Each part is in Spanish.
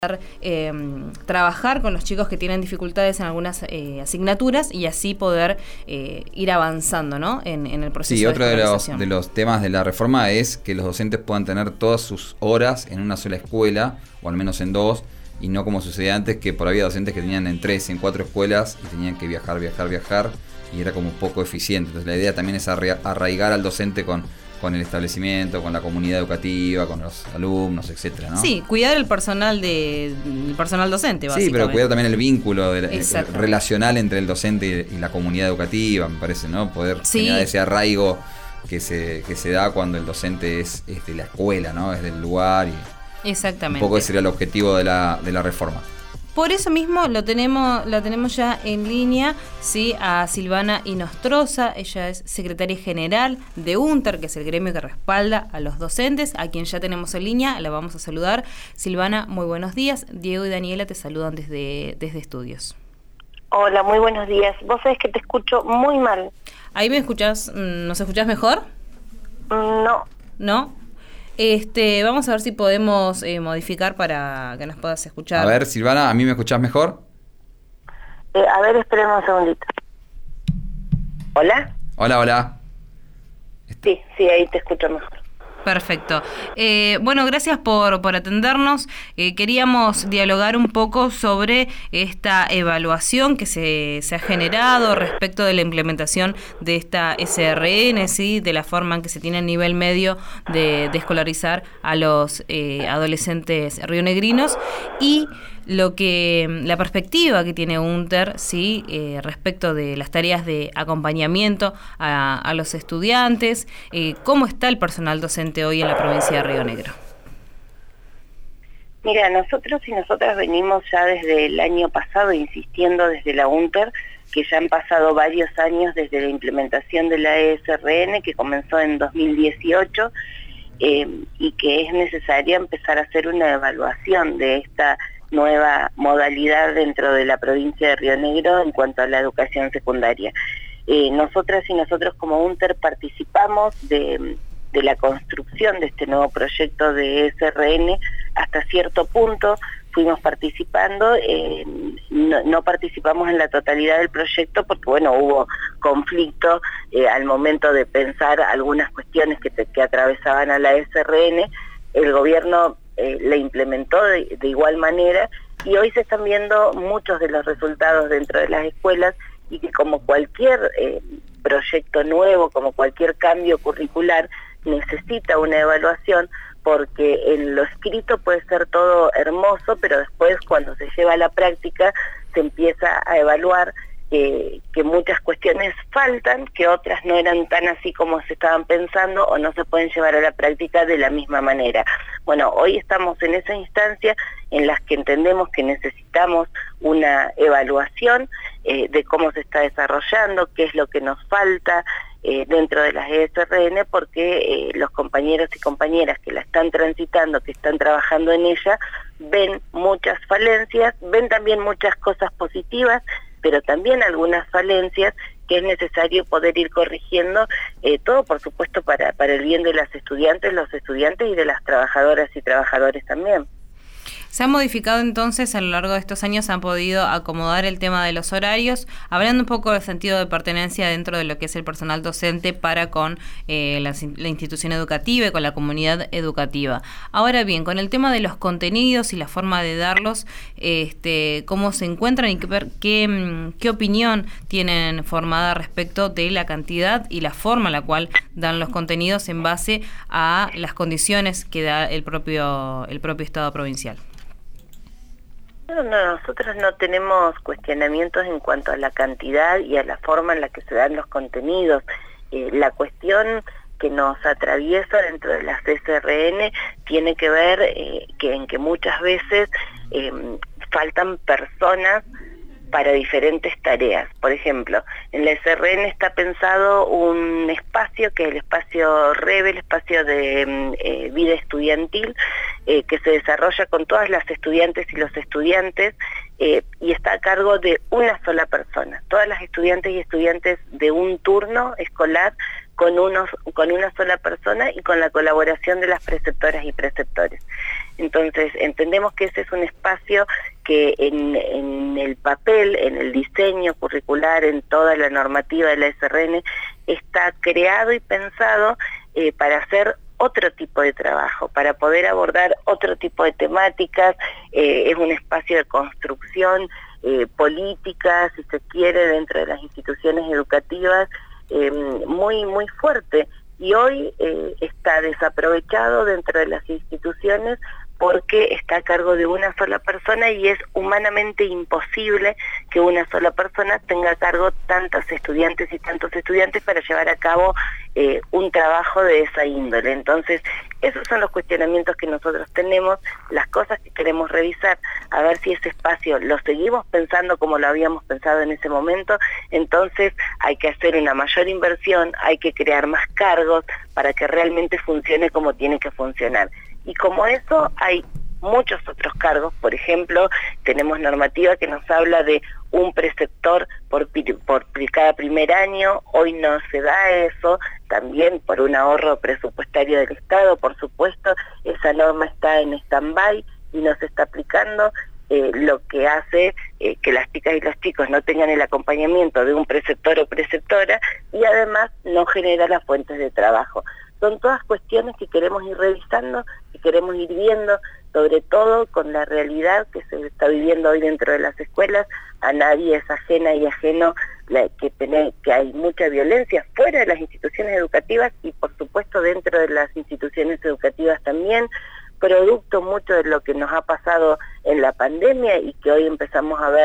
trabajar con los chicos que tienen dificultades en algunas asignaturas y así poder ir avanzando, ¿no? en el proceso. Sí, de otro escolarización. de los temas de la reforma es que los docentes puedan tener todas sus horas en una sola escuela, o al menos en dos, y no como sucedía antes, que por había docentes que tenían en 3, en 4 escuelas y tenían que viajar, y era como poco eficiente. Entonces la idea también es arraigar al docente con el establecimiento, con la comunidad educativa, con los alumnos, etcétera, ¿no? Sí, cuidar el personal docente, básicamente. Sí, pero cuidar también el vínculo relacional entre el docente y la comunidad educativa, me parece, ¿no? Poder generar ese arraigo que se da cuando el docente es de la escuela, ¿no? Es del lugar. Y exactamente. Un poco ese sería el objetivo de la reforma. Por eso mismo la tenemos ya en línea, ¿sí? A Silvana Inostroza. Ella es secretaria general de UNTER, que es el gremio que respalda a los docentes, a quien ya tenemos en línea. La vamos a saludar. Silvana, muy buenos días. Diego y Daniela te saludan desde Estudios. Hola, muy buenos días. Vos sabés que te escucho muy mal. ¿Ahí me escuchás? ¿Nos escuchás mejor? No. ¿No? Vamos a ver si podemos modificar para que nos puedas escuchar. A ver, Silvana, ¿a mí me escuchás mejor? A ver, esperemos un segundito. ¿Hola? Hola. Sí, ahí te escucho mejor. Perfecto. Bueno, gracias por atendernos. Queríamos dialogar un poco sobre esta evaluación que se ha generado respecto de la implementación de esta SRN, ¿sí? De la forma en que se tiene a nivel medio de escolarizar a los adolescentes rionegrinos y la perspectiva que tiene UNTER, ¿sí? Respecto de las tareas de acompañamiento a los estudiantes, cómo está el personal docente hoy en la provincia de Río Negro. Mira, nosotros y nosotras venimos ya desde el año pasado insistiendo desde la UNTER que ya han pasado varios años desde la implementación de la ESRN, que comenzó en 2018, y que es necesaria empezar a hacer una evaluación de esta nueva modalidad dentro de la provincia de Río Negro en cuanto a la educación secundaria. Nosotras y nosotros como UNTER participamos de la construcción de este nuevo proyecto de SRN. Hasta cierto punto fuimos participando, no participamos en la totalidad del proyecto porque bueno, hubo conflicto al momento de pensar algunas cuestiones que atravesaban a la SRN. El gobierno la implementó de igual manera y hoy se están viendo muchos de los resultados dentro de las escuelas y que como cualquier proyecto nuevo, como cualquier cambio curricular, necesita una evaluación porque en lo escrito puede ser todo hermoso, pero después cuando se lleva a la práctica se empieza a evaluar que muchas cuestiones faltan, que otras no eran tan así como se estaban pensando o no se pueden llevar a la práctica de la misma manera. Bueno, hoy estamos en esa instancia en las que entendemos que necesitamos una evaluación de cómo se está desarrollando, qué es lo que nos falta dentro de las ESRN, porque los compañeros y compañeras que la están transitando, que están trabajando en ella, ven muchas falencias, ven también muchas cosas positivas, pero también algunas falencias que es necesario poder ir corrigiendo, todo por supuesto para el bien de las estudiantes, los estudiantes y de las trabajadoras y trabajadores también. Se ha modificado entonces, a lo largo de estos años se han podido acomodar el tema de los horarios, hablando un poco del sentido de pertenencia dentro de lo que es el personal docente para con la institución educativa y con la comunidad educativa. Ahora bien, con el tema de los contenidos y la forma de darlos, ¿cómo se encuentran y qué opinión tienen formada respecto de la cantidad y la forma en la cual dan los contenidos en base a las condiciones que da el propio Estado provincial? No, nosotros no tenemos cuestionamientos en cuanto a la cantidad y a la forma en la que se dan los contenidos. La cuestión que nos atraviesa dentro de las SRN tiene que ver en que muchas veces faltan personas para diferentes tareas. Por ejemplo, en la SRN está pensado un espacio que es el espacio REVE, el espacio de vida estudiantil, que se desarrolla con todas las estudiantes y los estudiantes y está a cargo de una sola persona. Todas las estudiantes y estudiantes de un turno escolar con una sola persona y con la colaboración de las preceptoras y preceptores. Entonces, entendemos que ese es un espacio que en el papel, en el diseño curricular, en toda la normativa de la SRN, está creado y pensado para hacer otro tipo de trabajo, para poder abordar otro tipo de temáticas. Es un espacio de construcción política, si se quiere, dentro de las instituciones educativas, muy, muy fuerte, y hoy está desaprovechado dentro de las instituciones porque está a cargo de una sola persona y es humanamente imposible que una sola persona tenga a cargo tantos estudiantes y tantos estudiantes para llevar a cabo un trabajo de esa índole. Entonces, esos son los cuestionamientos que nosotros tenemos, las cosas que queremos revisar, a ver si ese espacio lo seguimos pensando como lo habíamos pensado en ese momento. Entonces hay que hacer una mayor inversión, hay que crear más cargos para que realmente funcione como tiene que funcionar. Y como eso hay muchos otros cargos. Por ejemplo, tenemos normativa que nos habla de un preceptor por cada primer año. Hoy no se da eso, también por un ahorro presupuestario del Estado, por supuesto. Esa norma está en stand-by y no se está aplicando, lo que hace que las chicas y los chicos no tengan el acompañamiento de un preceptor o preceptora, y además no genera las fuentes de trabajo. Son todas cuestiones que queremos ir revisando, que queremos ir viendo, sobre todo con la realidad que se está viviendo hoy dentro de las escuelas. A nadie es ajena y ajeno que hay mucha violencia fuera de las instituciones educativas y por supuesto dentro de las instituciones educativas también, producto mucho de lo que nos ha pasado en la pandemia y que hoy ya empezamos a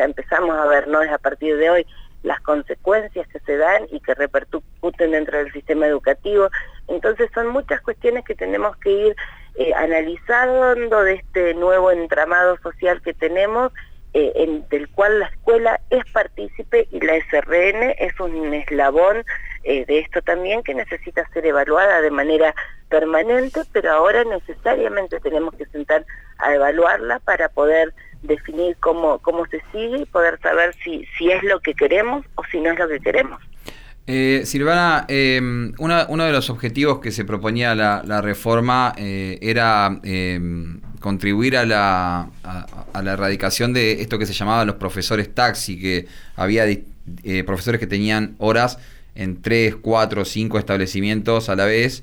ver, no es a partir de hoy, las consecuencias que se dan y que repercuten dentro del sistema educativo. Entonces son muchas cuestiones que tenemos que ir analizando de este nuevo entramado social que tenemos, del cual la escuela es partícipe y la SRN es un eslabón de esto también, que necesita ser evaluada de manera permanente, pero ahora necesariamente tenemos que sentar a evaluarla para poder definir cómo se sigue y poder saber si es lo que queremos o si no es lo que queremos. Silvana, uno de los objetivos que se proponía la reforma era contribuir a la erradicación de esto que se llamaba los profesores taxi, que había profesores que tenían horas en 3, 4, 5 establecimientos a la vez,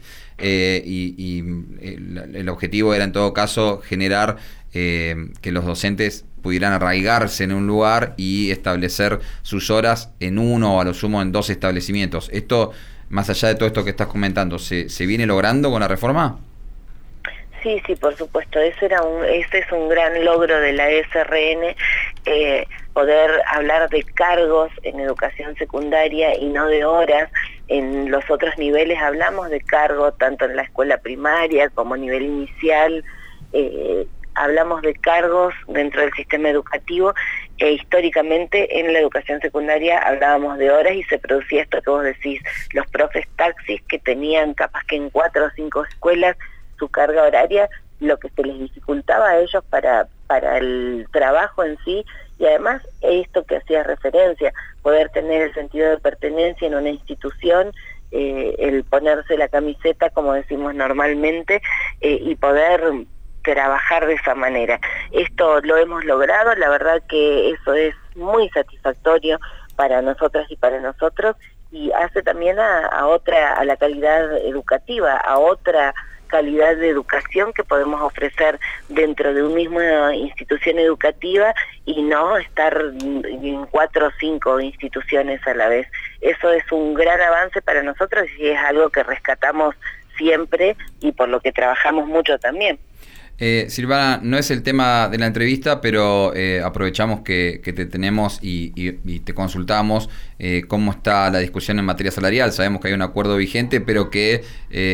y el objetivo era en todo caso generar que los docentes pudieran arraigarse en un lugar y establecer sus horas en uno o a lo sumo en 2 establecimientos. Esto, más allá de todo esto que estás comentando, ¿se viene logrando con la reforma? Sí, por supuesto. Ese es un gran logro de la SRN, poder hablar de cargos en educación secundaria y no de horas. En los otros niveles hablamos de cargo, tanto en la escuela primaria como a nivel inicial. Hablamos de cargos dentro del sistema educativo, históricamente en la educación secundaria hablábamos de horas y se producía esto que vos decís, los profes taxis que tenían capaz que en 4 o 5 escuelas su carga horaria, lo que se les dificultaba a ellos para el trabajo en sí, y además esto que hacía referencia, poder tener el sentido de pertenencia en una institución, el ponerse la camiseta como decimos normalmente, y poder trabajar de esa manera. Esto lo hemos logrado, la verdad que eso es muy satisfactorio para nosotras y para nosotros, y hace también a la calidad educativa, a otra calidad de educación que podemos ofrecer dentro de una misma institución educativa y no estar en 4 o 5 instituciones a la vez. Eso es un gran avance para nosotros y es algo que rescatamos siempre y por lo que trabajamos mucho también. Silvana, no es el tema de la entrevista, pero aprovechamos que te tenemos y te consultamos cómo está la discusión en materia salarial. Sabemos que hay un acuerdo vigente, pero que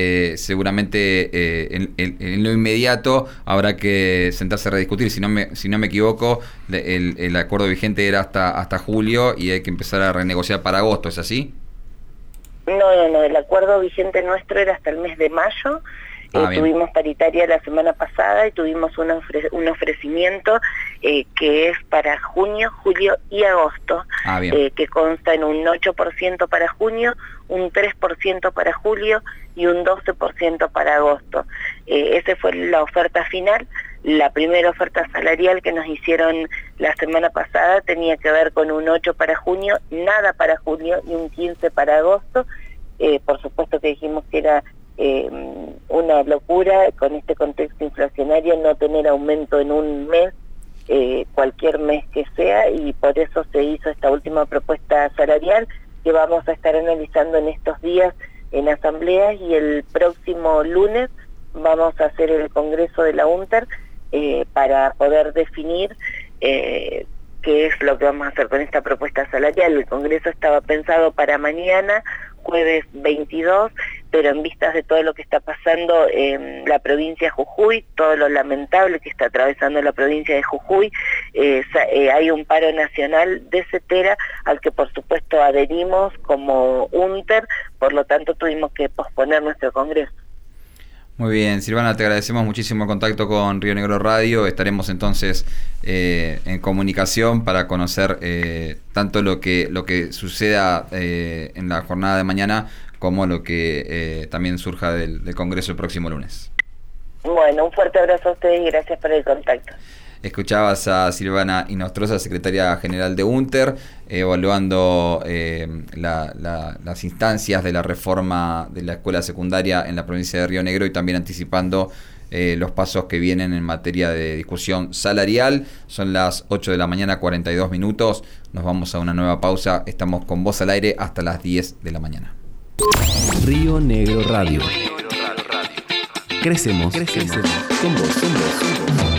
seguramente en lo inmediato habrá que sentarse a rediscutir. Si no me equivoco, el acuerdo vigente era hasta julio y hay que empezar a renegociar para agosto, ¿es así? No, el acuerdo vigente nuestro era hasta el mes de mayo. Tuvimos paritaria la semana pasada y tuvimos un ofrecimiento que es para junio, julio y agosto, que consta en un 8% para junio, un 3% para julio y un 12% para agosto. Esa fue la oferta final. La primera oferta salarial que nos hicieron la semana pasada tenía que ver con un 8 para junio, nada para julio y un 15 para agosto. Por supuesto que dijimos que era una locura con este contexto inflacionario no tener aumento en un mes, cualquier mes que sea, y por eso se hizo esta última propuesta salarial que vamos a estar analizando en estos días en asambleas, y el próximo lunes vamos a hacer el congreso de la UNTER para poder definir qué es lo que vamos a hacer con esta propuesta salarial. El congreso estaba pensado para mañana, jueves 22, pero en vistas de todo lo que está pasando en la provincia de Jujuy, todo lo lamentable que está atravesando la provincia de Jujuy, hay un paro nacional de Cetera al que por supuesto adherimos como UNTER, por lo tanto tuvimos que posponer nuestro congreso. Muy bien, Silvana, te agradecemos muchísimo el contacto con Río Negro Radio. Estaremos entonces en comunicación para conocer tanto lo que suceda en la jornada de mañana como lo que también surja del Congreso el próximo lunes. Bueno, un fuerte abrazo a ustedes y gracias por el contacto. Escuchabas a Silvana Inostroza, secretaria general de UNTER, evaluando las instancias de la reforma de la escuela secundaria en la provincia de Río Negro y también anticipando los pasos que vienen en materia de discusión salarial. Son las 8 de la mañana, 42 minutos. Nos vamos a una nueva pausa. Estamos con Voz al Aire hasta las 10 de la mañana. Río Negro Radio. Crecemos con vos.